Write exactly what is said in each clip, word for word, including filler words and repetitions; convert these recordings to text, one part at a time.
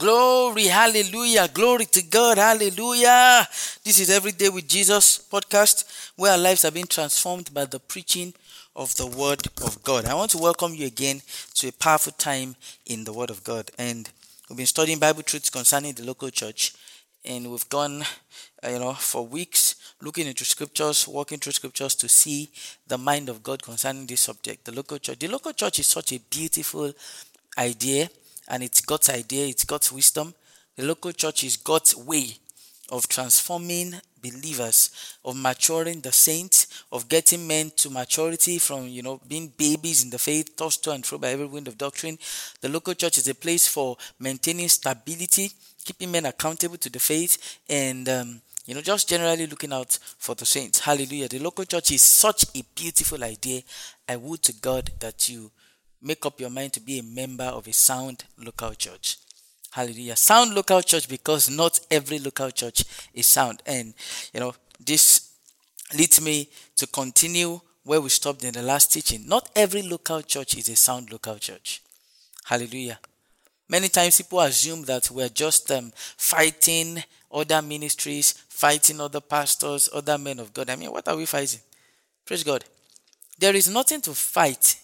Glory, hallelujah, glory to God, hallelujah. This is Everyday with Jesus podcast, where our lives are being transformed by the preaching of the Word of God. I want to welcome you again to a powerful time in the Word of God. And we've been studying Bible truths concerning the local church. And we've gone, uh, you know, for weeks looking into scriptures, walking through scriptures to see the mind of God concerning this subject, the local church. The local church is such a beautiful idea. And it's God's idea, it's God's wisdom. The local church is God's way of transforming believers, of maturing the saints, of getting men to maturity from, you know, being babies in the faith, tossed to and fro by every wind of doctrine. The local church is a place for maintaining stability, keeping men accountable to the faith, and, um, you know, just generally looking out for the saints. Hallelujah. The local church is such a beautiful idea. I would to God that you make up your mind to be a member of a sound local church. Hallelujah. Sound local church, because not every local church is sound. And, you know, this leads me to continue where we stopped in the last teaching. Not every local church is a sound local church. Hallelujah. Many times people assume that we're just um, fighting other ministries, fighting other pastors, other men of God. I mean, what are we fighting? Praise God. There is nothing to fight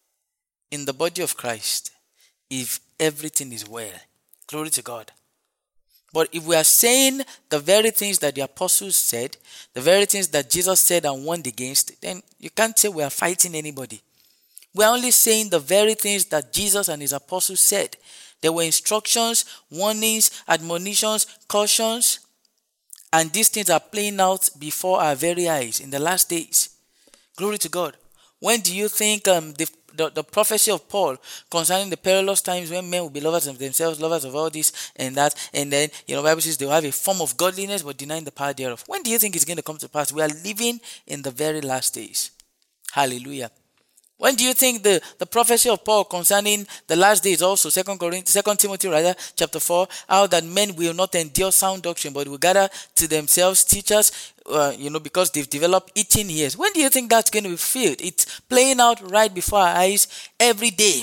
in the body of Christ if everything is well. Glory to God. But if we are saying the very things that the apostles said, the very things that Jesus said and warned against, then you can't say we are fighting anybody. We are only saying the very things that Jesus and his apostles said. There were instructions, warnings, admonitions, cautions, and these things are playing out before our very eyes in the last days. Glory to God. When do you think um, the The, the prophecy of Paul concerning the perilous times when men will be lovers of themselves, lovers of all this and that, and then, you know, the Bible says they will have a form of godliness but denying the power thereof. When do you think it's going to come to pass? We are living in the very last days. Hallelujah. When do you think the, the prophecy of Paul concerning the last days also, Second Corinthians, Second Timothy rather, chapter four, how that men will not endure sound doctrine, but will gather to themselves teachers, uh, you know, because they've developed itching ears. When do you think that's going to be filled? It's playing out right before our eyes every day.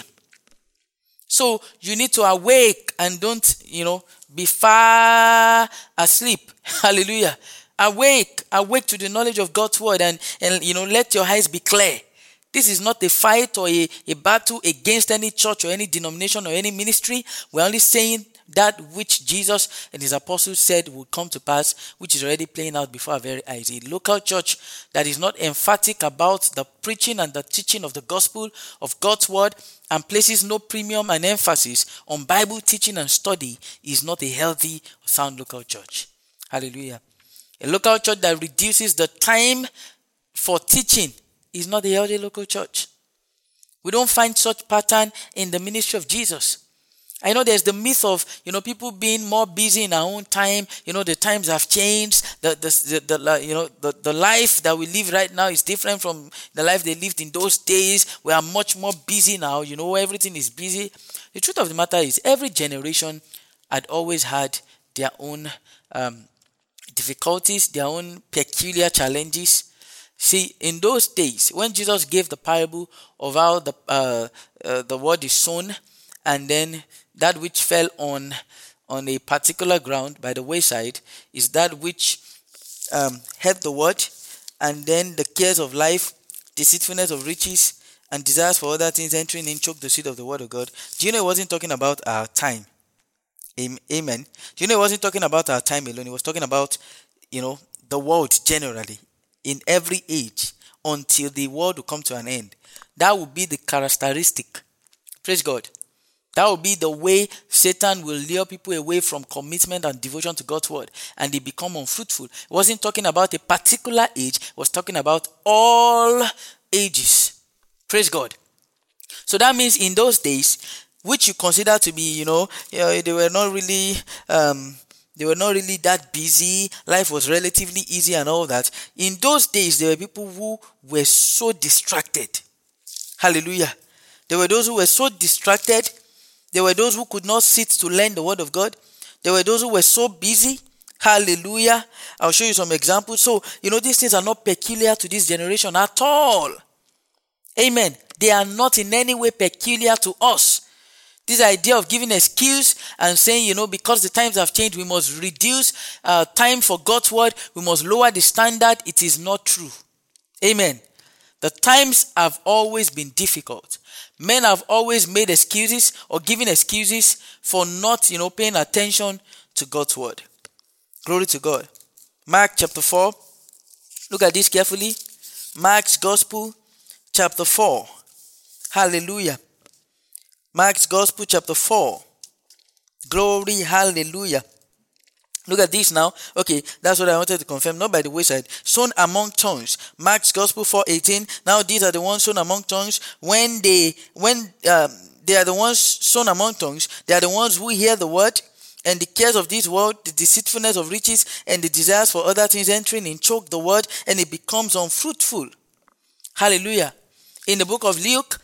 So you need to awake and don't, you know, be far asleep. Hallelujah. Awake, awake to the knowledge of God's word, and, and you know, let your eyes be clear. This is not a fight or a, a battle against any church or any denomination or any ministry. We're only saying that which Jesus and his apostles said would come to pass, which is already playing out before our very eyes. A local church that is not emphatic about the preaching and the teaching of the gospel of God's word and places no premium and emphasis on Bible teaching and study is not a healthy or sound local church. Hallelujah. A local church that reduces the time for teaching is not a healthy local church. We don't find such pattern in the ministry of Jesus. I know there's the myth of, you know, people being more busy in our own time. You know, the times have changed. The, the, the, the you know, the, the life that we live right now is different from the life they lived in those days. We are much more busy now. You know, everything is busy. The truth of the matter is every generation had always had their own um, difficulties, their own peculiar challenges. See, in those days, when Jesus gave the parable of how the uh, uh, the word is sown, and then that which fell on on a particular ground by the wayside is that which um, heard the word, and then the cares of life, deceitfulness of riches, and desires for other things entering in choke the seed of the word of God. Do you know it wasn't talking about our time? Amen. Do you know it wasn't talking about our time alone? It was talking about, you know, the world generally. In every age, until the world will come to an end. That will be the characteristic. Praise God. That will be the way Satan will lure people away from commitment and devotion to God's word, and they become unfruitful. It wasn't talking about a particular age. It was talking about all ages. Praise God. So that means in those days, which you consider to be, you know, you know they were not really... Um, They were not really that busy. Life was relatively easy and all that. In those days, there were people who were so distracted. Hallelujah. There were those who were so distracted. There were those who could not sit to learn the word of God. There were those who were so busy. Hallelujah. I'll show you some examples. So, you know, these things are not peculiar to this generation at all. Amen. They are not in any way peculiar to us. This idea of giving excuse and saying, you know, because the times have changed, we must reduce uh, time for God's word. We must lower the standard. It is not true. Amen. The times have always been difficult. Men have always made excuses or given excuses for not, you know, paying attention to God's word. Glory to God. Mark chapter four. Look at this carefully. Mark's Gospel chapter four. Hallelujah. Mark's Gospel chapter four. Glory, hallelujah. Look at this now. Okay, that's what I wanted to confirm. Not by the wayside. Sown among tongues. Mark's Gospel four eighteen. Now these are the ones sown among tongues. When they, when um, they are the ones sown among tongues, they are the ones who hear the word, and the cares of this world, the deceitfulness of riches, and the desires for other things entering in choke the word, and it becomes unfruitful. Hallelujah. In the book of Luke,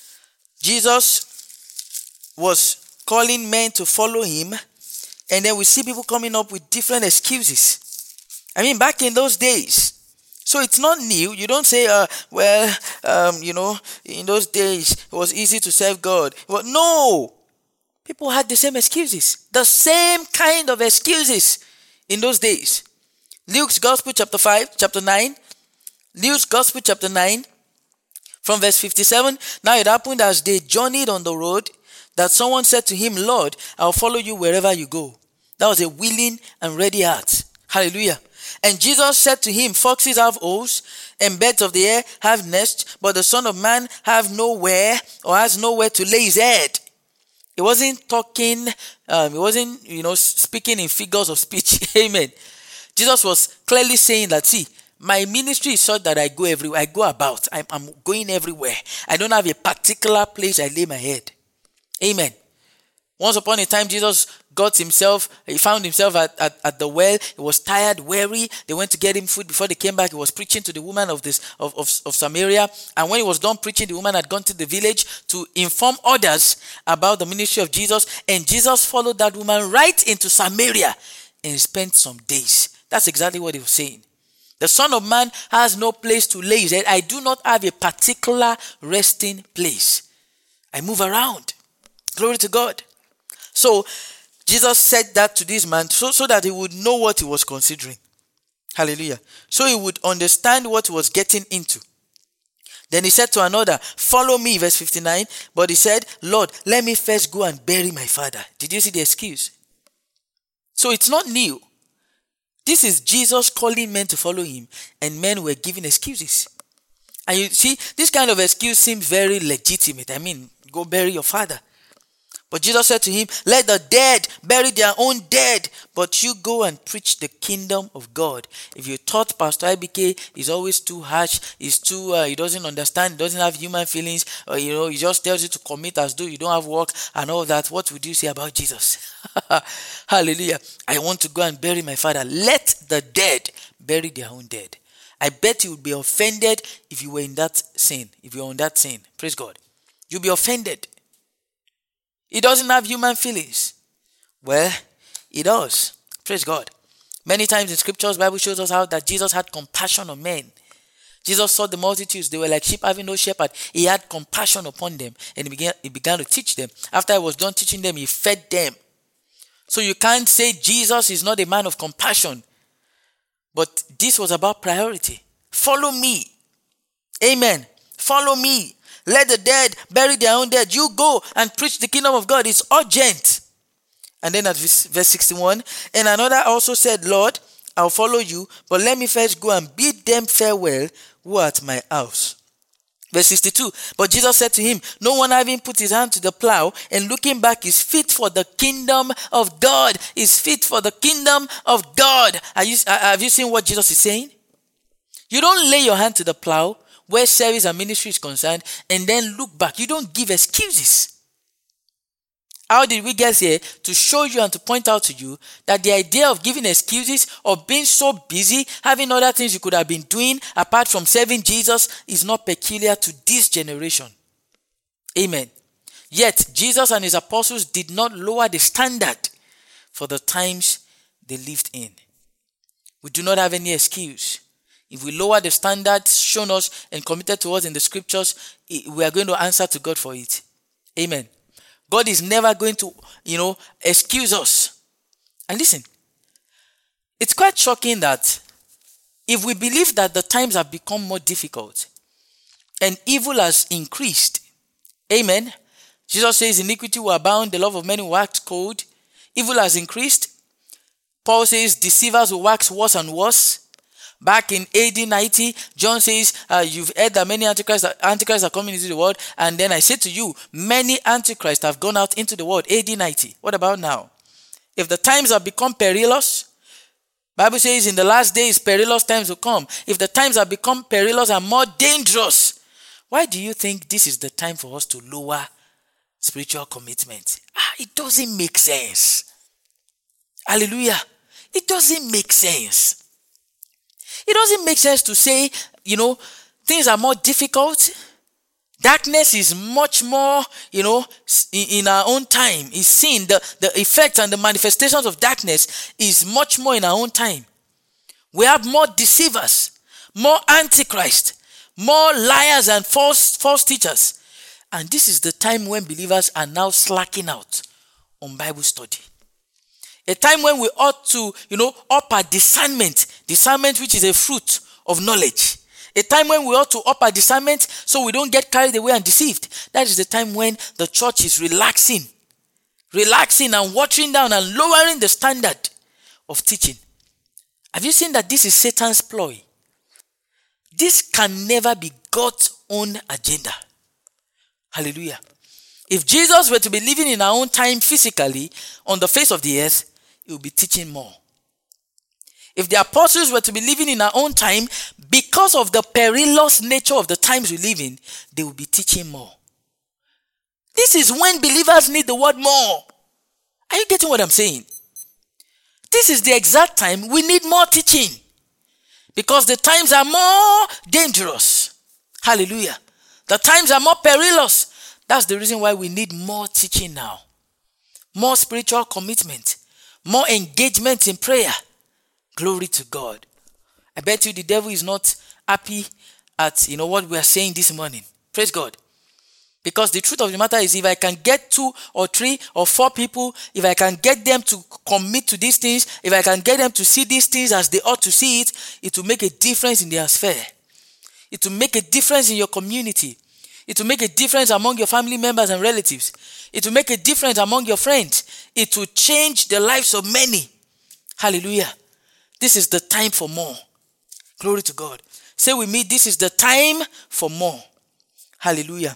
Jesus was calling men to follow him. And then we see people coming up with different excuses. I mean, back in those days. So it's not new. You don't say, uh, well, um, you know, in those days, it was easy to serve God. Well, no. People had the same excuses. The same kind of excuses in those days. Luke's Gospel chapter five, chapter nine. Luke's Gospel chapter nine, from verse fifty-seven. Now it happened as they journeyed on the road, that someone said to him, Lord, I'll follow you wherever you go. That was a willing and ready heart. Hallelujah. And Jesus said to him, foxes have holes, and birds of the air have nests, but the Son of Man have nowhere, or has nowhere to lay his head. He wasn't talking, um, he wasn't, you know, speaking in figures of speech. Amen. Jesus was clearly saying that, see, my ministry is such that I go everywhere. I go about. I'm, I'm going everywhere. I don't have a particular place I lay my head. Amen. Once upon a time, Jesus got himself, he found himself at, at, at the well. He was tired, weary. They went to get him food. Before they came back, he was preaching to the woman of this of, of, of Samaria. And when he was done preaching, the woman had gone to the village to inform others about the ministry of Jesus. And Jesus followed that woman right into Samaria and spent some days. That's exactly what he was saying. The Son of Man has no place to lay his head. I do not have a particular resting place. I move around. Glory to God. So, Jesus said that to this man so, so that he would know what he was considering. Hallelujah. So he would understand what he was getting into. Then he said to another, follow me, verse fifty-nine. But he said, Lord, let me first go and bury my father. Did you see the excuse? So it's not new. This is Jesus calling men to follow him, and men were giving excuses. And you see, this kind of excuse seems very legitimate. I mean, go bury your father. But Jesus said to him, let the dead bury their own dead, but you go and preach the kingdom of God. If you thought Pastor I B K is always too harsh, is too, uh, he doesn't understand, he doesn't have human feelings, or, you know, he just tells you to commit as though you don't have work and all that, what would you say about Jesus? Hallelujah. I want to go and bury my father. Let the dead bury their own dead. I bet you would be offended if you were in that sin, if you're on that sin. Praise God. You'll be offended. He doesn't have human feelings. Well, he does. Praise God. Many times in scriptures, the Bible shows us how that Jesus had compassion on men. Jesus saw the multitudes. They were like sheep having no shepherd. He had compassion upon them, and he began, he began to teach them. After he was done teaching them, he fed them. So you can't say Jesus is not a man of compassion. But this was about priority. Follow me. Amen. Follow me. Let the dead bury their own dead. You go and preach the kingdom of God. It's urgent. And then at verse sixty-one, and another also said, Lord, I'll follow you, but let me first go and bid them farewell who are at my house. Verse sixty-two, but Jesus said to him, no one having put his hand to the plow and looking back is fit for the kingdom of God. Is fit for the kingdom of God. Are you, have you seen what Jesus is saying? You don't lay your hand to the plow where service and ministry is concerned, and then look back. You don't give excuses. How did we get here? To show you and to point out to you that the idea of giving excuses or being so busy, having other things you could have been doing apart from serving Jesus is not peculiar to this generation. Amen. Yet, Jesus and his apostles did not lower the standard for the times they lived in. We do not have any excuse. If we lower the standards shown us and committed to us in the scriptures, we are going to answer to God for it. Amen. God is never going to, you know, excuse us. And listen, it's quite shocking that if we believe that the times have become more difficult and evil has increased, amen. Jesus says iniquity will abound, the love of many will wax cold. Evil has increased. Paul says deceivers will wax worse and worse. Back in A D ninety, John says, uh, you've heard that many antichrists are, antichrists are coming into the world. And then I say to you, many antichrists have gone out into the world. A D ninety. What about now? If the times have become perilous, Bible says in the last days, perilous times will come. If the times have become perilous and more dangerous, why do you think this is the time for us to lower spiritual commitment? Ah, it doesn't make sense. Hallelujah. It doesn't make sense. It doesn't make sense to say, you know, things are more difficult. Darkness is much more, you know, in, in our own time. Is seen, the, the effects and the manifestations of darkness is much more in our own time. We have more deceivers, more antichrist, more liars and false, false teachers. And this is the time when believers are now slacking out on Bible study. A time when we ought to, you know, up our discernment. Discernment which is a fruit of knowledge. A time when we ought to up our discernment so we don't get carried away and deceived. That is the time when the church is relaxing. Relaxing and watering down and lowering the standard of teaching. Have you seen that this is Satan's ploy? This can never be God's own agenda. Hallelujah. If Jesus were to be living in our own time physically on the face of the earth, he will be teaching more. If the apostles were to be living in our own time, because of the perilous nature of the times we live in, they will be teaching more. This is when believers need the word more. Are you getting what I'm saying? This is the exact time we need more teaching. Because the times are more dangerous. Hallelujah. The times are more perilous. That's the reason why we need more teaching now. More spiritual commitment. More engagement in prayer. Glory to God. I bet you the devil is not happy at, you know, what we are saying this morning. Praise God. Because the truth of the matter is, if I can get two or three or four people, if I can get them to commit to these things, if I can get them to see these things as they ought to see it, it will make a difference in their sphere. It will make a difference in your community. It will make a difference among your family members and relatives. It will make a difference among your friends. It will change the lives of many. Hallelujah. This is the time for more. Glory to God. Say with me, this is the time for more. Hallelujah.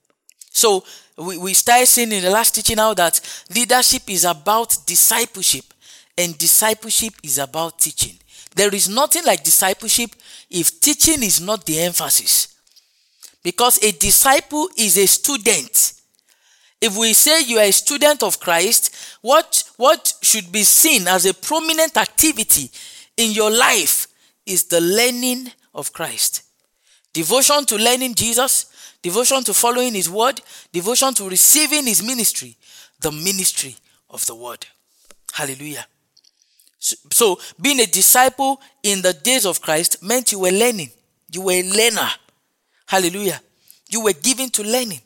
So we, we started seeing in the last teaching now that leadership is about discipleship and discipleship is about teaching. There is nothing like discipleship if teaching is not the emphasis. Because a disciple is a student. If we say you are a student of Christ, what, what should be seen as a prominent activity in your life is the learning of Christ. Devotion to learning Jesus, devotion to following his word, devotion to receiving his ministry, the ministry of the word. Hallelujah. So, so being a disciple in the days of Christ meant you were learning. You were a learner. Hallelujah. You were given to learning.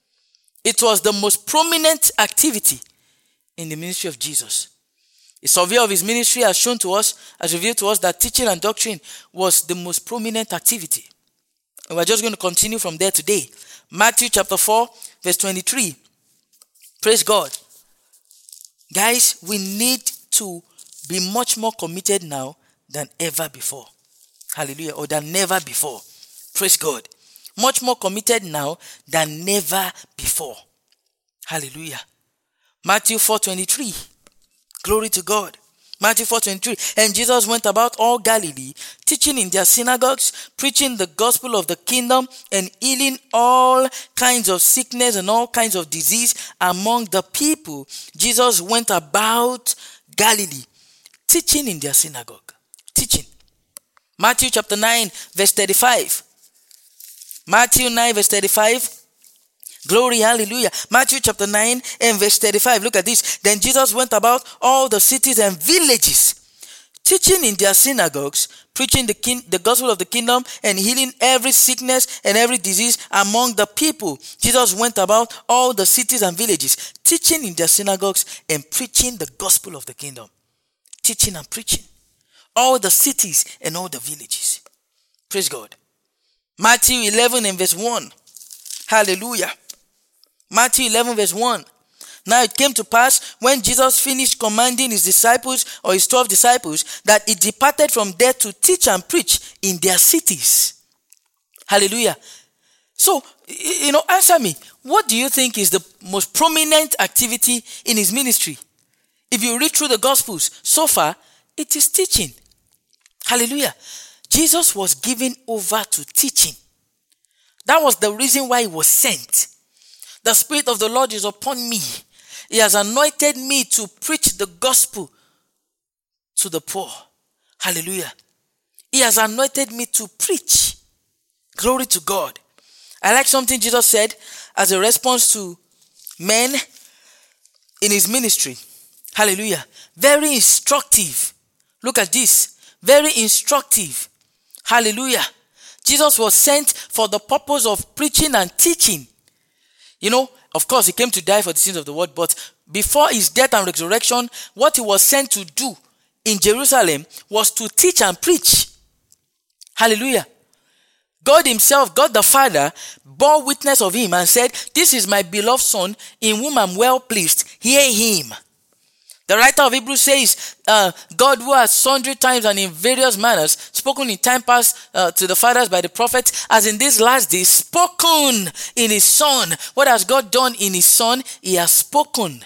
It was the most prominent activity in the ministry of Jesus. A survey of his ministry has shown to us, has revealed to us that teaching and doctrine was the most prominent activity. And we're just going to continue from there today. Matthew chapter four, verse twenty-three. Praise God. Guys, we need to be much more committed now than ever before. Hallelujah. Or than never before. Praise God. Much more committed now than never before. Hallelujah. Matthew four twenty-three. Glory to God. Matthew four twenty-three. And Jesus went about all Galilee, teaching in their synagogues, preaching the gospel of the kingdom, and healing all kinds of sickness and all kinds of disease among the people. Jesus went about Galilee, teaching in their synagogue. Teaching. Matthew chapter nine, verse thirty-five. Matthew nine, verse thirty-five. Glory, hallelujah. Matthew chapter nine and verse thirty-five. Look at this. Then Jesus went about all the cities and villages, teaching in their synagogues, preaching the, king, the gospel of the kingdom, and healing every sickness and every disease among the people. Jesus went about all the cities and villages, teaching in their synagogues and preaching the gospel of the kingdom. Teaching and preaching. All the cities and all the villages. Praise God. Matthew eleven and verse one. Hallelujah. Matthew eleven verse one. Now it came to pass, when Jesus finished commanding his disciples, or his twelve disciples, that he departed from there to teach and preach in their cities. Hallelujah. So, you know, answer me. What do you think is the most prominent activity in his ministry? If you read through the Gospels so far, it is teaching. Hallelujah. Jesus was given over to teaching. That was the reason why he was sent. The Spirit of the Lord is upon me. He has anointed me to preach the gospel to the poor. Hallelujah. He has anointed me to preach. Glory to God. I like something Jesus said as a response to men in his ministry. Hallelujah. Very instructive. Look at this. Very instructive. Hallelujah. Jesus was sent for the purpose of preaching and teaching. You know, of course, he came to die for the sins of the world, but before his death and resurrection, what he was sent to do in Jerusalem was to teach and preach. Hallelujah. God himself, God the Father, bore witness of him and said, "This is my beloved Son, in whom I'm well pleased. Hear him." The writer of Hebrews says, uh, God, who has sundry times and in various manners spoken in time past uh, to the fathers by the prophets, as in these last days spoken in his Son. What has God done in his Son? He has spoken.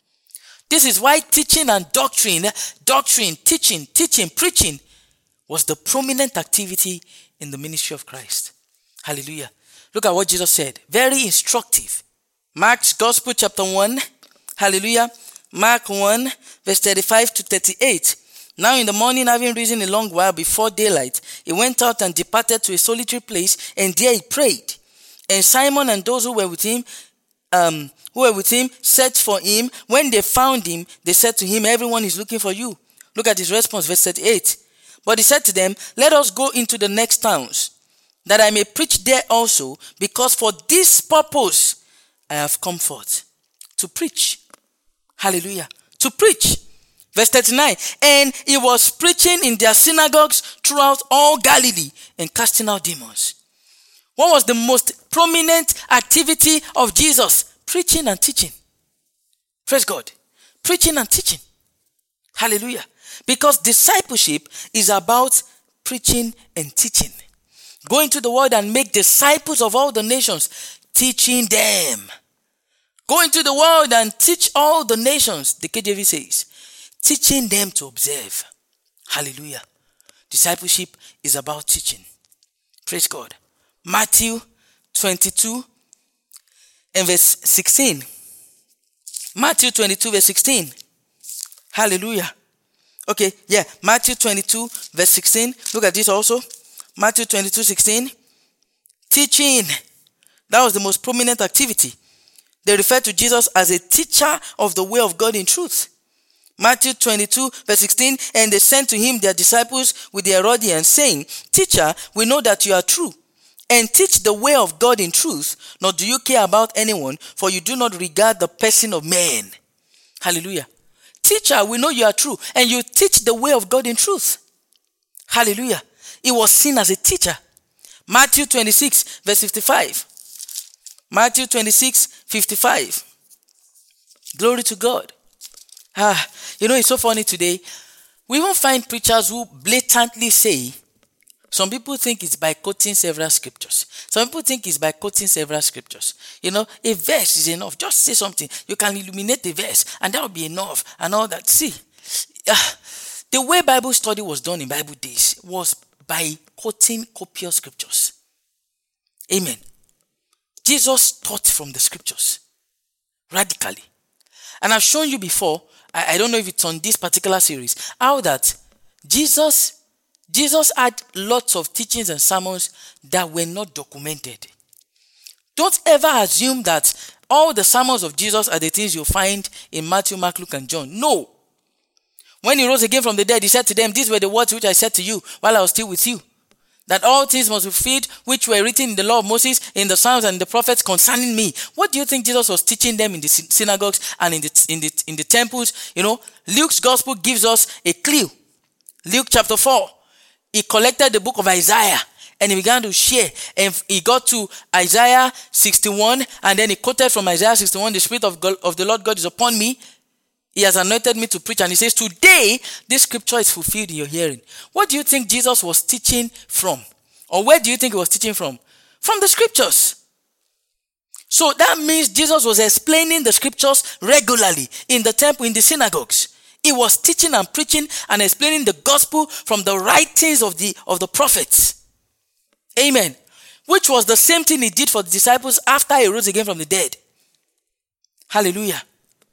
This is why teaching and doctrine, doctrine, teaching, teaching, preaching was the prominent activity in the ministry of Christ. Hallelujah. Look at what Jesus said. Very instructive. Mark's Gospel chapter one. Hallelujah. Mark one, verse thirty-five to thirty-eight. Now in the morning, having risen a long while before daylight, he went out and departed to a solitary place, and there he prayed. And Simon and those who were with him, um, who were with him, searched for him. When they found him, they said to him, "Everyone is looking for you." Look at his response, verse thirty-eight. But he said to them, "Let us go into the next towns, that I may preach there also, because for this purpose I have come forth, to preach." Hallelujah. To preach. Verse thirty-nine. And he was preaching in their synagogues throughout all Galilee and casting out demons. What was the most prominent activity of Jesus? Preaching and teaching. Praise God. Preaching and teaching. Hallelujah. Because discipleship is about preaching and teaching. Go into the world and make disciples of all the nations, teaching them. Go into the world and teach all the nations, the K J V says, teaching them to observe. Hallelujah. Discipleship is about teaching. Praise God. Matthew twenty-two and verse sixteen. Matthew twenty-two verse sixteen. Hallelujah. Okay, yeah. Matthew twenty-two verse sixteen. Look at this also. Matthew twenty-two sixteen. Teaching. That was the most prominent activity. They refer to Jesus as a teacher of the way of God in truth. Matthew twenty-two verse sixteen. And they sent to him their disciples with the Herodians, saying, "Teacher, we know that you are true, and teach the way of God in truth, nor do you care about anyone, for you do not regard the person of man." Hallelujah. Teacher, we know you are true, and you teach the way of God in truth. Hallelujah. He was seen as a teacher. Matthew twenty-six verse fifty-five. Matthew twenty-six fifty-five. Glory to God. Ah, you know, it's so funny today. We won't find preachers who blatantly say, some people think it's by quoting several scriptures. Some people think it's by quoting several scriptures. You know, a verse is enough. Just say something. You can illuminate the verse, and that will be enough, and all that. See, uh, the way Bible study was done in Bible days was by quoting copious scriptures. Amen. Jesus taught from the scriptures radically. And I've shown you before, I, I don't know if it's on this particular series, how that Jesus, Jesus had lots of teachings and sermons that were not documented. Don't ever assume that all the sermons of Jesus are the things you'll find in Matthew, Mark, Luke, and John. No. When he rose again from the dead, he said to them, these were the words which I said to you while I was still with you, that all things must be fulfilled which were written in the law of Moses, in the Psalms and the prophets concerning me. What do you think Jesus was teaching them in the synagogues and in the, in the, in the temples? You know, Luke's gospel gives us a clue. Luke chapter four, he collected the book of Isaiah and he began to share. And he got to Isaiah sixty-one, and then he quoted from Isaiah sixty-one, the Spirit of God, of the Lord God is upon me. He has anointed me to preach. And he says, today, this scripture is fulfilled in your hearing. What do you think Jesus was teaching from? Or where do you think he was teaching from? From the scriptures. So that means Jesus was explaining the scriptures regularly in the temple, in the synagogues. He was teaching and preaching and explaining the gospel from the writings of the, of the prophets. Amen. Which was the same thing he did for the disciples after he rose again from the dead. Hallelujah.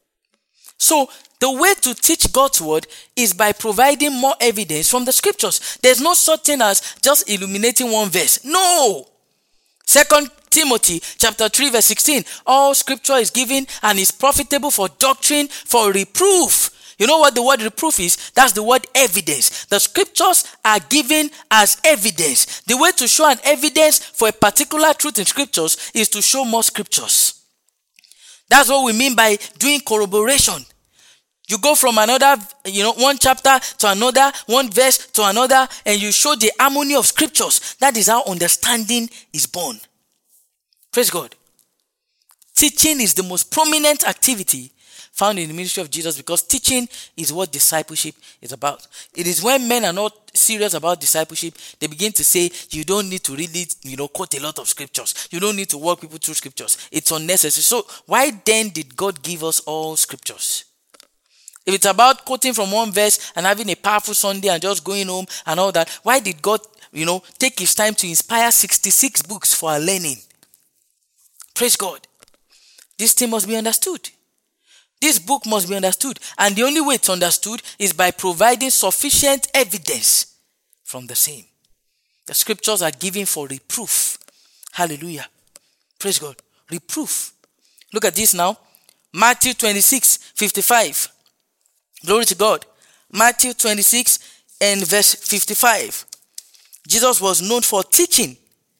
So, the way to teach God's word is by providing more evidence from the scriptures. There's no such thing as just illuminating one verse. No! Second Timothy chapter three verse sixteen. All scripture is given and is profitable for doctrine, for reproof. You know what the word reproof is? That's the word evidence. The scriptures are given as evidence. The way to show an evidence for a particular truth in scriptures is to show more scriptures. That's what we mean by doing corroboration. You go from another, you know, one chapter to another, one verse to another, and you show the harmony of scriptures. That is how understanding is born. Praise God. Teaching is the most prominent activity found in the ministry of Jesus, because teaching is what discipleship is about. It is when men are not serious about discipleship, they begin to say, you don't need to really, you know, quote a lot of scriptures. You don't need to walk people through scriptures. It's unnecessary. So why then did God give us all scriptures? If it's about quoting from one verse and having a powerful Sunday and just going home and all that, why did God, you know, take his time to inspire sixty-six books for our learning? Praise God. This thing must be understood. This book must be understood. And the only way it's understood is by providing sufficient evidence from the same. The scriptures are given for reproof. Hallelujah. Praise God. Reproof. Look at this now. Matthew twenty-six, fifty-five. Glory to God. Matthew twenty-six and verse fifty-five. Jesus was known for teaching.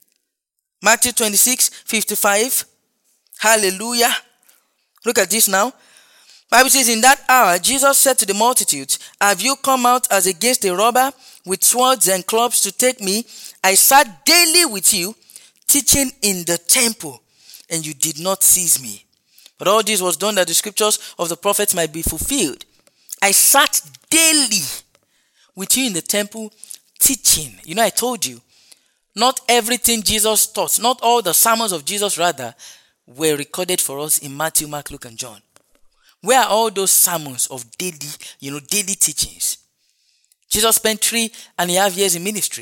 Matthew twenty-six, fifty-five. Hallelujah. Look at this now. Bible says, in that hour, Jesus said to the multitudes, have you come out as against a robber with swords and clubs to take me? I sat daily with you, teaching in the temple, and you did not seize me. But all this was done that the scriptures of the prophets might be fulfilled. I sat daily with you in the temple, teaching. You know, I told you, not everything Jesus taught, not all the sermons of Jesus rather, were recorded for us in Matthew, Mark, Luke, and John. Where are all those sermons of daily, you know, daily teachings? Jesus spent three and a half years in ministry.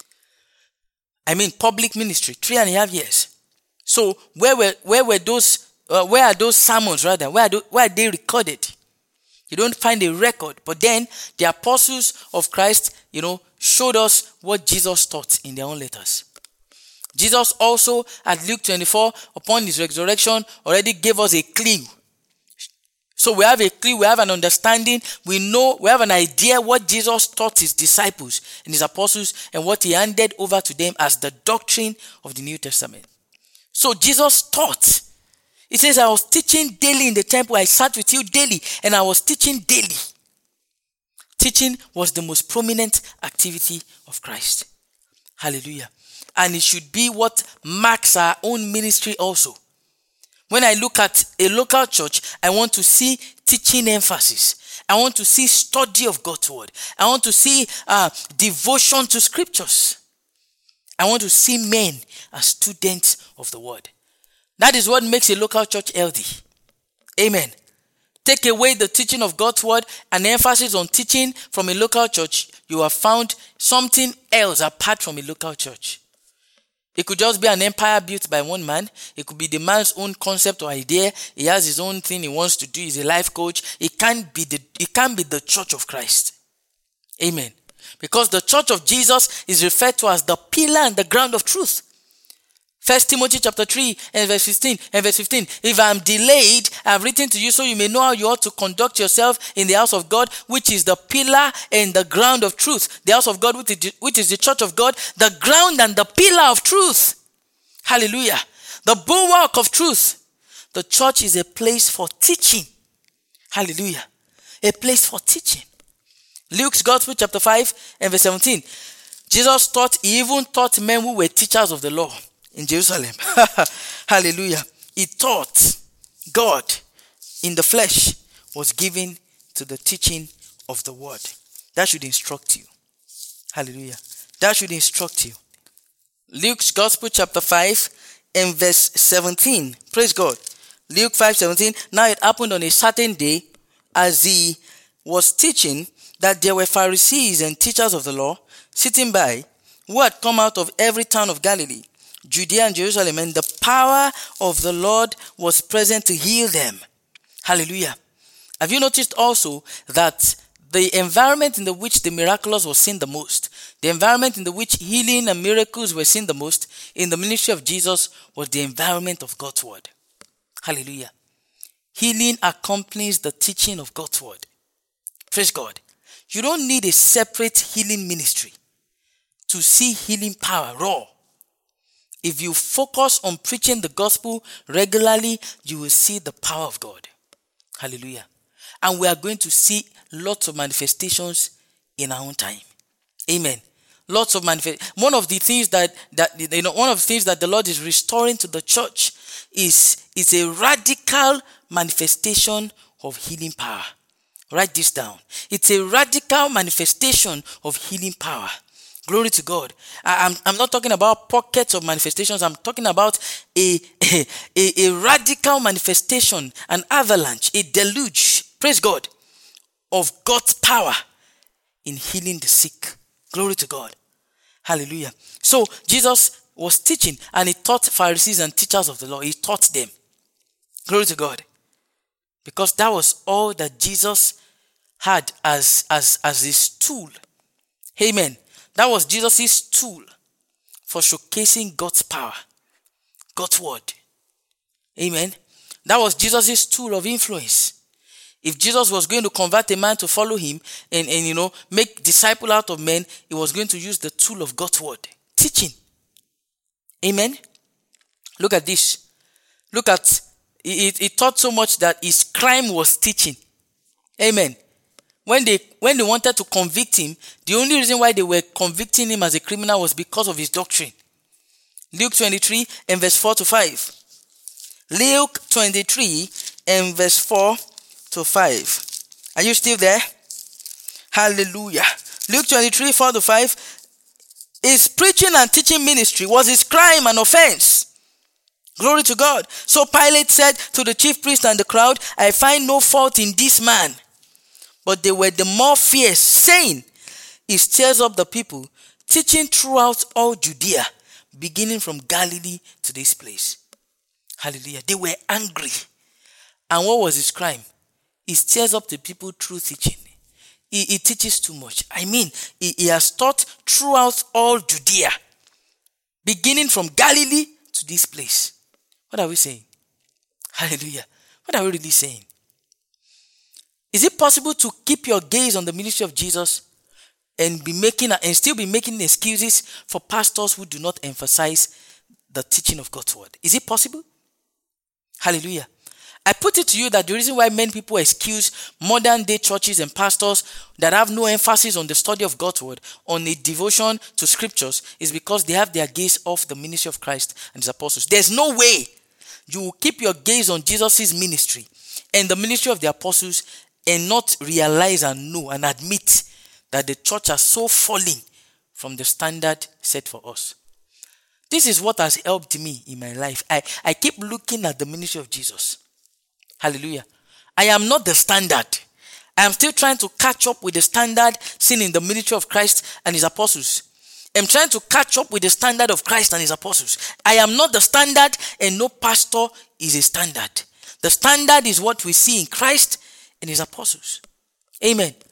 I mean, public ministry, three and a half years. So where were where were those? Uh, where are those sermons rather? Where are, those, where are they recorded? You don't find a record. But then the apostles of Christ, you know, showed us what Jesus taught in their own letters. Jesus also at Luke twenty-four, upon his resurrection, already gave us a clue. So we have a clue, we have an understanding, we know, we have an idea what Jesus taught his disciples and his apostles and what he handed over to them as the doctrine of the New Testament. So Jesus taught. He says, I was teaching daily in the temple, I sat with you daily, and I was teaching daily. Teaching was the most prominent activity of Christ. Hallelujah. And it should be what marks our own ministry also. When I look at a local church, I want to see teaching emphasis. I want to see study of God's word. I want to see uh, devotion to scriptures. I want to see men as students of the word. That is what makes a local church healthy. Amen. Take away the teaching of God's word and emphasis on teaching from a local church, you have found something else apart from a local church. It could just be an empire built by one man. It could be the man's own concept or idea. He has his own thing he wants to do. He's a life coach. It can't be the, it can't be the church of Christ. Amen. Because the church of Jesus is referred to as the pillar and the ground of truth. First Timothy chapter three and verse fifteen and verse fifteen. If I am delayed, I have written to you so you may know how you ought to conduct yourself in the house of God, which is the pillar and the ground of truth. The house of God, which is, which is the church of God, the ground and the pillar of truth. Hallelujah. The bulwark of truth. The church is a place for teaching. Hallelujah. A place for teaching. Luke's Gospel chapter five and verse seventeen. Jesus taught, he even taught men who were teachers of the law in Jerusalem. Hallelujah. He taught God in the flesh was given to the teaching of the word. That should instruct you. Hallelujah. That should instruct you. Luke's Gospel chapter five and verse seventeen. Praise God. Luke five seventeen. Now it happened on a certain day as he was teaching that there were Pharisees and teachers of the law sitting by, who had come out of every town of Galilee, Judea and Jerusalem, and the power of the Lord was present to heal them. Hallelujah. Have you noticed also that the environment in the which the miraculous was seen the most, the environment in the which healing and miracles were seen the most in the ministry of Jesus was the environment of God's word? Hallelujah. Healing accompanies the teaching of God's word. Praise God. You don't need a separate healing ministry to see healing power raw. If you focus on preaching the gospel regularly, you will see the power of God. Hallelujah. And we are going to see lots of manifestations in our own time. Amen. Lots of manifestations. One of the things that, that you know, one of the things that the Lord is restoring to the church is, is a radical manifestation of healing power. Write this down. It's a radical manifestation of healing power. Glory to God. I, I'm, I'm not talking about pockets of manifestations. I'm talking about a, a, a, a radical manifestation, an avalanche, a deluge, praise God, of God's power in healing the sick. Glory to God. Hallelujah. So Jesus was teaching and he taught Pharisees and teachers of the law. He taught them. Glory to God. Because that was all that Jesus had as, as, as his tool. Amen. That was Jesus' tool for showcasing God's power, God's word. Amen. That was Jesus' tool of influence. If Jesus was going to convert a man to follow him and, and you know, make disciple out of men, he was going to use the tool of God's word. Teaching. Amen. Look at this. Look at, he, he taught so much that his crime was teaching. Amen. When they when they wanted to convict him, the only reason why they were convicting him as a criminal was because of his doctrine. Luke twenty-three and verse four to five. Luke twenty-three and verse four to five. Are you still there? Hallelujah. Luke twenty-three, four to five. His preaching and teaching ministry was his crime and offense. Glory to God. So Pilate said to the chief priest and the crowd, I find no fault in this man. But they were the more fierce, saying, he stirs up the people, teaching throughout all Judea, beginning from Galilee to this place. Hallelujah. They were angry. And what was his crime? He stirs up the people through teaching. He, he teaches too much. I mean, he, he has taught throughout all Judea, beginning from Galilee to this place. What are we saying? Hallelujah. What are we really saying? Is it possible to keep your gaze on the ministry of Jesus and be making and still be making excuses for pastors who do not emphasize the teaching of God's word? Is it possible? Hallelujah. I put it to you that the reason why many people excuse modern day churches and pastors that have no emphasis on the study of God's word, on a devotion to scriptures, is because they have their gaze off the ministry of Christ and his apostles. There's no way you will keep your gaze on Jesus' ministry and the ministry of the apostles and not realize and know and admit that the church has so fallen from the standard set for us. This is what has helped me in my life. I, I keep looking at the ministry of Jesus. Hallelujah. I am not the standard. I am still trying to catch up with the standard seen in the ministry of Christ and his apostles. I'm trying to catch up with the standard of Christ and his apostles. I am not the standard, and no pastor is a standard. The standard is what we see in Christ and his apostles. Amen.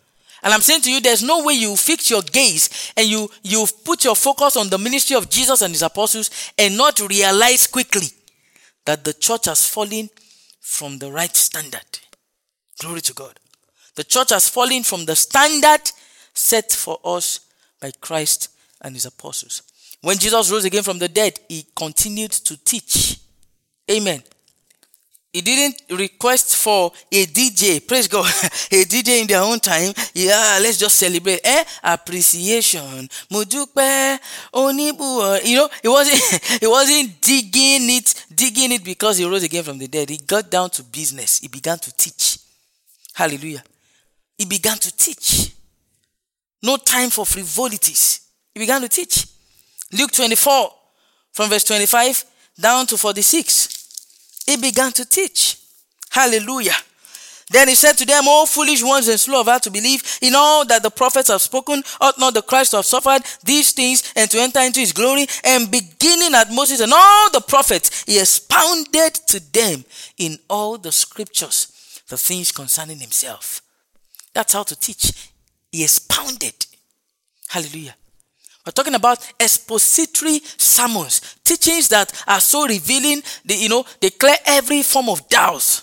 And I'm saying to you, there's no way you fix your gaze and you, you put your focus on the ministry of Jesus and his apostles and not realize quickly that the church has fallen from the right standard. Glory to God. The church has fallen from the standard set for us by Christ and his apostles. When Jesus rose again from the dead, he continued to teach. Amen. He didn't request for a D J, praise God, a D J in their own time. Yeah, let's just celebrate. Eh? Appreciation. Mudupe, onibu. You know, he wasn't, he wasn't digging it, digging it because he rose again from the dead. He got down to business. He began to teach. Hallelujah. He began to teach. No time for frivolities. He began to teach. Luke twenty-four, from verse twenty-five down to forty-six. He began to teach. Hallelujah. Then he said to them, O foolish ones and slow of heart to believe in all that the prophets have spoken, ought not the Christ to have suffered these things and to enter into his glory? And beginning at Moses and all the prophets, he expounded to them in all the scriptures the things concerning himself. That's how to teach. He expounded. Hallelujah. We're talking about expository sermons, teachings that are so revealing, they, you know, they clear every form of doubt.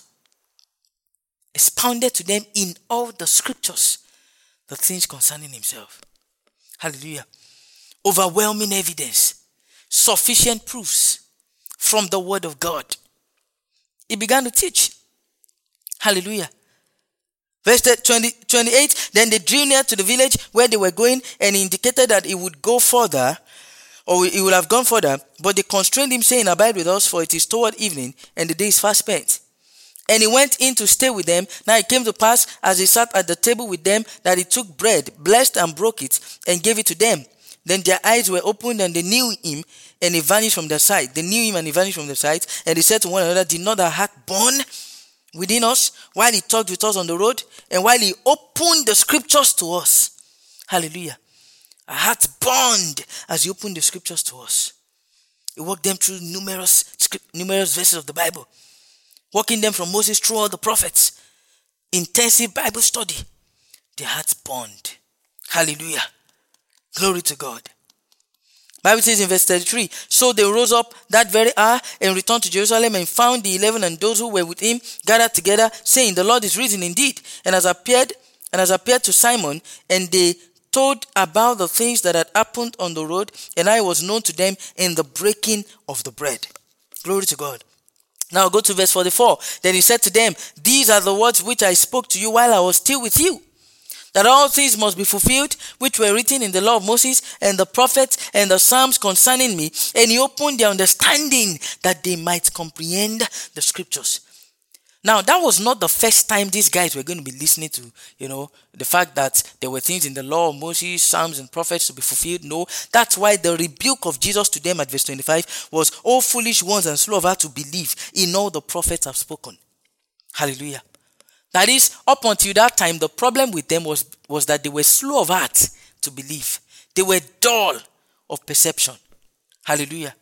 Expounded to them in all the scriptures, the things concerning himself. Hallelujah. Overwhelming evidence, sufficient proofs from the word of God. He began to teach. Hallelujah. Verse twenty, twenty-eight, then they drew near to the village where they were going, and he indicated that he would go further, or he would have gone further, but they constrained him, saying, Abide with us, for it is toward evening, and the day is fast spent. And he went in to stay with them. Now it came to pass, as he sat at the table with them, that he took bread, blessed and broke it, and gave it to them. Then their eyes were opened, and they knew him, and he vanished from their sight. They knew him, and he vanished from their sight. And they said to one another, Did not our heart burn within us while he talked with us on the road and while he opened the scriptures to us? Hallelujah. Our hearts burned as he opened the scriptures to us. He walked them through numerous numerous verses of the Bible, walking them from Moses through all the prophets. Intensive Bible study. Their hearts burned. Hallelujah. Glory to God. Bible says in verse thirty-three, so they rose up that very hour and returned to Jerusalem and found the eleven and those who were with him gathered together, saying, The Lord is risen indeed, and has appeared and has appeared to Simon. And they told about the things that had happened on the road, and I was known to them in the breaking of the bread. Glory to God. Now go to verse forty-four. Then he said to them, These are the words which I spoke to you while I was still with you, that all things must be fulfilled, which were written in the law of Moses and the prophets and the Psalms concerning me. And he opened their understanding that they might comprehend the scriptures. Now, that was not the first time these guys were going to be listening to, you know, the fact that there were things in the law of Moses, Psalms, and prophets to be fulfilled. No, that's why the rebuke of Jesus to them at verse twenty-five was, O foolish ones and slow of heart to believe in all the prophets have spoken. Hallelujah. That is, up until that time, the problem with them was, was that they were slow of heart to believe. They were dull of perception. Hallelujah.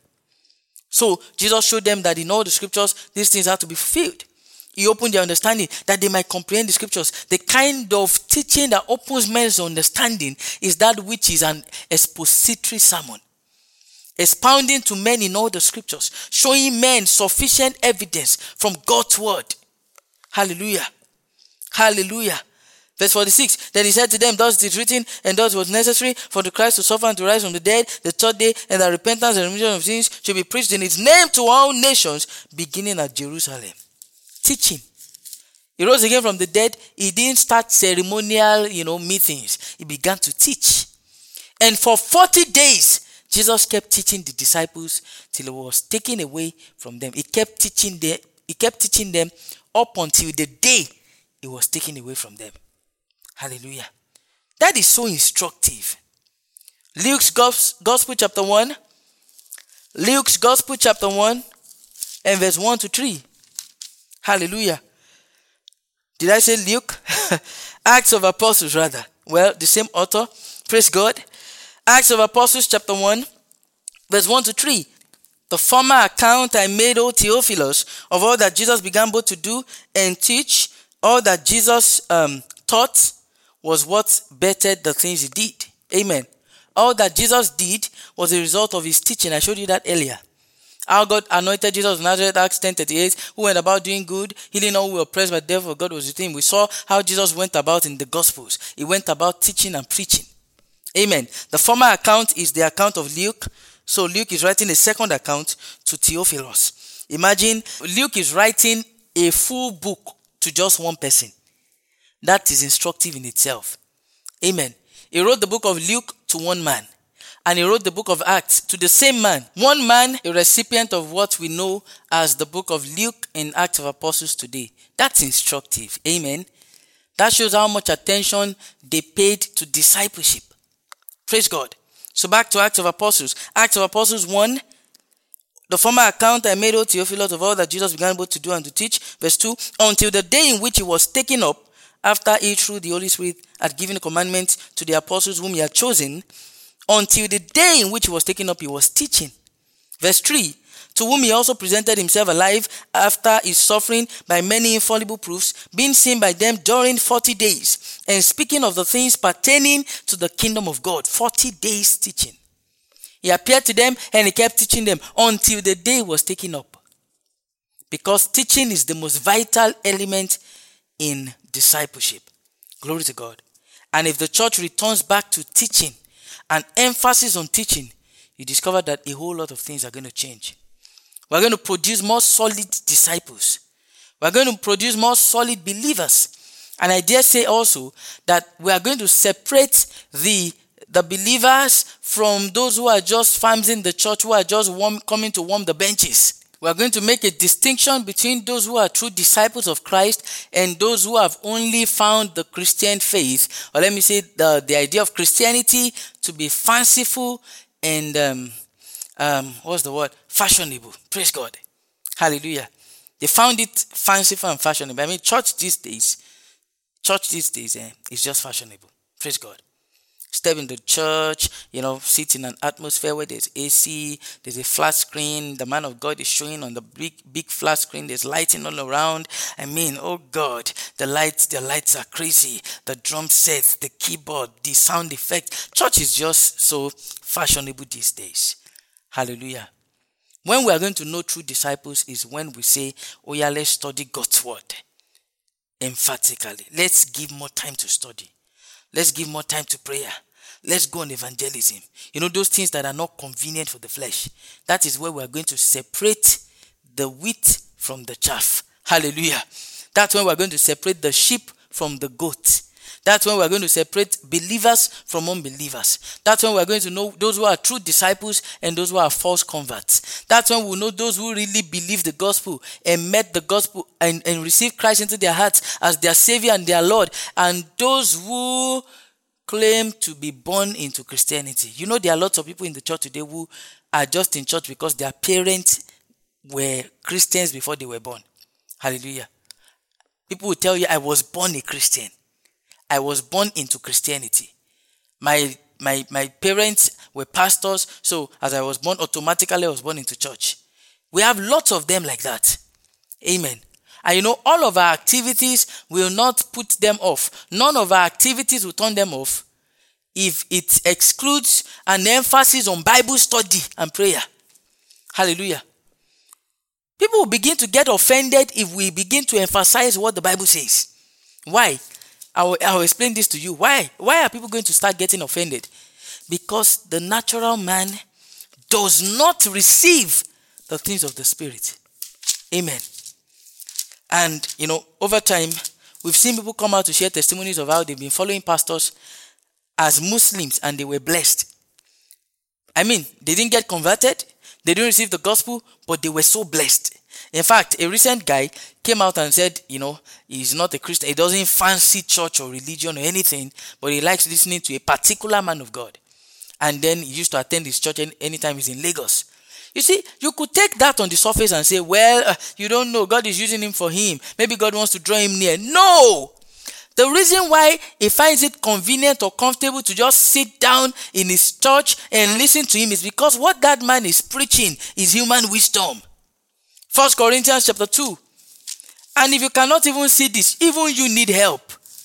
So, Jesus showed them that in all the scriptures, these things had to be fulfilled. He opened their understanding that they might comprehend the scriptures. The kind of teaching that opens men's understanding is that which is an expository sermon. Expounding to men in all the scriptures. Showing men sufficient evidence from God's word. Hallelujah. Hallelujah. Verse forty-six, then he said to them, Thus it is written, and thus was necessary for the Christ to suffer and to rise from the dead the third day, and that repentance and remission of sins should be preached in his name to all nations, beginning at Jerusalem. Teaching. He rose again from the dead. He didn't start ceremonial, you know, meetings. He began to teach. And for forty days, Jesus kept teaching the disciples till he was taken away from them. He kept teaching them, he kept teaching them up until the day he was taken away from them. Hallelujah. That is so instructive. Luke's Gospel chapter one. Luke's Gospel chapter one and verse one to three. Hallelujah. Did I say Luke? Acts of Apostles rather. Well, the same author. Praise God. Acts of Apostles chapter one verse one to three. The former account I made, O Theophilus, of all that Jesus began both to do and teach, all that Jesus um, taught, was what bettered the things he did. Amen. All that Jesus did was a result of his teaching. I showed you that earlier. How God anointed Jesus of Nazareth, Acts ten thirty-eight, who went about doing good, healing all who were oppressed by the devil, God was with him. We saw how Jesus went about in the Gospels. He went about teaching and preaching. Amen. The former account is the account of Luke. So Luke is writing a second account to Theophilus. Imagine Luke is writing a full book to just one person. That is instructive in itself. Amen. He wrote the book of Luke to one man. And he wrote the book of Acts to the same man. One man, a recipient of what we know as the book of Luke in Acts of Apostles today. That's instructive. Amen. That shows how much attention they paid to discipleship. Praise God. So back to Acts of Apostles. Acts of Apostles one. The former account I made, O Theophilus, of all that Jesus began both to do and to teach. Verse two. Until the day in which he was taken up, after he through the Holy Spirit had given a commandment to the apostles whom he had chosen, until the day in which he was taken up, he was teaching. Verse three. To whom he also presented himself alive after his suffering by many infallible proofs, being seen by them during forty days, and speaking of the things pertaining to the kingdom of God. forty days teaching. He appeared to them and he kept teaching them until the day was taken up. Because teaching is the most vital element in discipleship. Glory to God. And if the church returns back to teaching, and emphasis on teaching, you discover that a whole lot of things are going to change. We're going to produce more solid disciples. We're going to produce more solid believers. And I dare say also that we are going to separate the, the believers from those who are just farms in the church, who are just warm, coming to warm the benches. We are going to make a distinction between those who are true disciples of Christ and those who have only found the Christian faith, or let me say the, the idea of Christianity to be fanciful and, um, um, what's the word? Fashionable. Praise God. Hallelujah. They found it fanciful and fashionable. I mean, church these days, church these days eh, is just fashionable. Praise God. Step in the church, you know, sit in an atmosphere where there's A C, there's a flat screen, the man of God is showing on the big, big flat screen, there's lighting all around. I mean, oh God, the lights, the lights are crazy. The drum sets, the keyboard, the sound effect. Church is just so fashionable these days. Hallelujah. When we are going to know true disciples is when we say, oh yeah, let's study God's word. Emphatically. Let's give more time to study. Let's give more time to prayer. Let's go on evangelism. You know, those things that are not convenient for the flesh. That is where we are going to separate the wheat from the chaff. Hallelujah. That's when we are going to separate the sheep from the goat. That's when we are going to separate believers from unbelievers. That's when we are going to know those who are true disciples and those who are false converts. That's when we know those who really believe the gospel and met the gospel and, and received Christ into their hearts as their Savior and their Lord. And those who claim to be born into Christianity. You know, there are lots of people in the church today who are just in church because their parents were Christians before they were born. Hallelujah. People will tell you, I was born a Christian. I was born into Christianity. My my my parents were pastors, so as I was born, automatically I was born into church. We have lots of them like that. Amen. And you know, all of our activities will not put them off. None of our activities will turn them off if it excludes an emphasis on Bible study and prayer. Hallelujah. People will begin to get offended if we begin to emphasize what the Bible says. Why? I will, I will explain this to you. Why? Why are people going to start getting offended? Because the natural man does not receive the things of the Spirit. Amen. And, you know, over time, we've seen people come out to share testimonies of how they've been following pastors as Muslims and they were blessed. I mean, they didn't get converted. They didn't receive the gospel, but they were so blessed. In fact, a recent guy came out and said, you know, he's not a Christian. He doesn't fancy church or religion or anything, but he likes listening to a particular man of God. And then he used to attend his church anytime he's in Lagos. You see, you could take that on the surface and say, well, uh, you don't know. God is using him for him. Maybe God wants to draw him near. No! The reason why he finds it convenient or comfortable to just sit down in his church and listen to him is because what that man is preaching is human wisdom. First Corinthians chapter two. And if you cannot even see this, even you need help.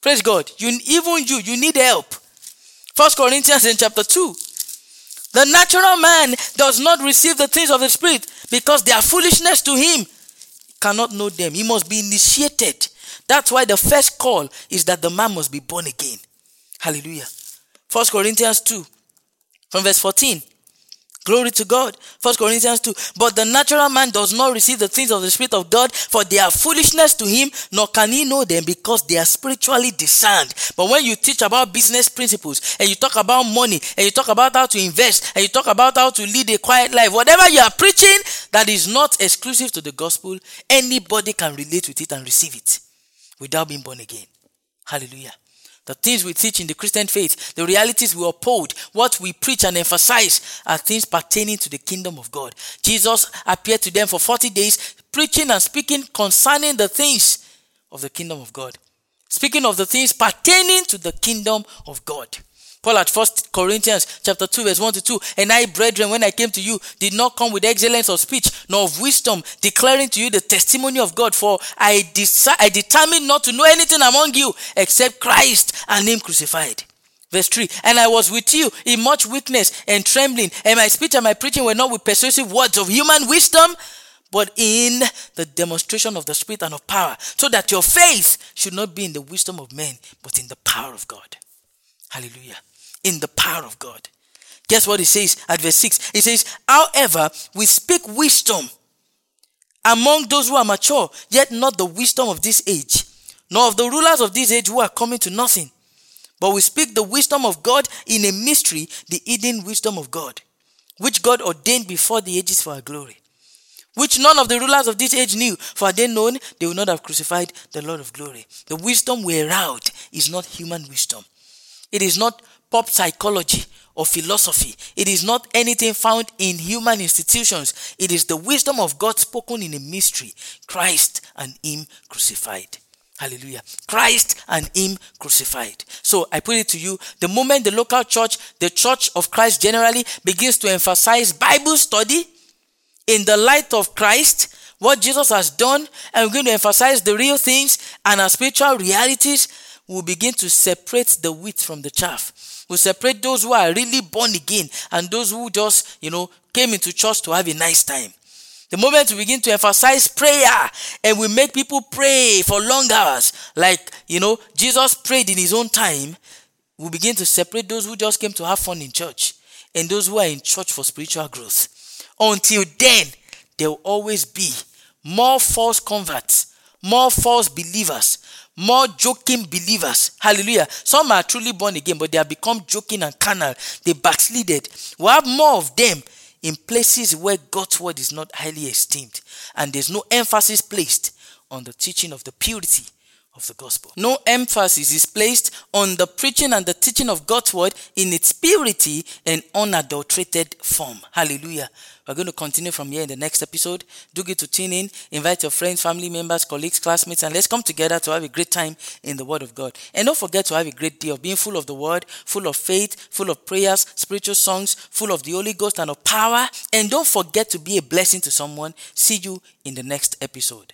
Praise God. You, even you, you need help. First Corinthians in chapter two. The natural man does not receive the things of the Spirit because they are foolishness to him. He cannot know them. He must be initiated. That's why the first call is that the man must be born again. Hallelujah. First Corinthians two from verse fourteen. Glory to God. First Corinthians two. But the natural man does not receive the things of the Spirit of God, for they are foolishness to him, nor can he know them because they are spiritually discerned. But when you teach about business principles, and you talk about money, and you talk about how to invest, and you talk about how to lead a quiet life, whatever you are preaching that is not exclusive to the gospel, anybody can relate with it and receive it without being born again. Hallelujah. The things we teach in the Christian faith, the realities we uphold, what we preach and emphasize are things pertaining to the kingdom of God. Jesus appeared to them for forty days, preaching and speaking concerning the things of the kingdom of God. Speaking of the things pertaining to the kingdom of God. Paul at First Corinthians chapter two verse one to two. And I, brethren, when I came to you, did not come with excellence of speech, nor of wisdom, declaring to you the testimony of God. For I, deci- I determined not to know anything among you except Christ and him crucified. Verse three. And I was with you in much weakness and trembling, and my speech and my preaching were not with persuasive words of human wisdom, but in the demonstration of the Spirit and of power, so that your faith should not be in the wisdom of men, but in the power of God. Hallelujah. In the power of God. Guess what it says at verse six? It says, however, we speak wisdom among those who are mature, yet not the wisdom of this age, nor of the rulers of this age who are coming to nothing. But we speak the wisdom of God in a mystery, the hidden wisdom of God, which God ordained before the ages for our glory, which none of the rulers of this age knew, for had they known, they would not have crucified the Lord of glory. The wisdom we around is not human wisdom. It is not pop psychology or philosophy. It is not anything found in human institutions. It is the wisdom of God spoken in a mystery. Christ and him crucified. Hallelujah. Christ and him crucified. So I put it to you, the moment the local church, the Church of Christ generally, begins to emphasize Bible study in the light of Christ, what Jesus has done, and we're going to emphasize the real things and our spiritual realities, we'll begin to separate the wheat from the chaff. We'll separate those who are really born again and those who just, you know, came into church to have a nice time. The moment we begin to emphasize prayer and we make people pray for long hours, like, you know, Jesus prayed in his own time, we begin to separate those who just came to have fun in church and those who are in church for spiritual growth. Until then, there will always be more false converts, more false believers, more joking believers. Hallelujah. Some are truly born again, but they have become joking and carnal. They backslided. We have more of them in places where God's word is not highly esteemed, and there's no emphasis placed on the teaching of the purity of the gospel. No emphasis is placed on the preaching and the teaching of God's word in its purity and unadulterated form. Hallelujah. We're going to continue from here in the next episode. Do get to tune in, invite your friends, family members, colleagues, classmates, and let's come together to have a great time in the word of God. And don't forget to have a great day of being full of the word, full of faith, full of prayers, spiritual songs, full of the Holy Ghost and of power. And don't forget to be a blessing to someone. See you in the next episode.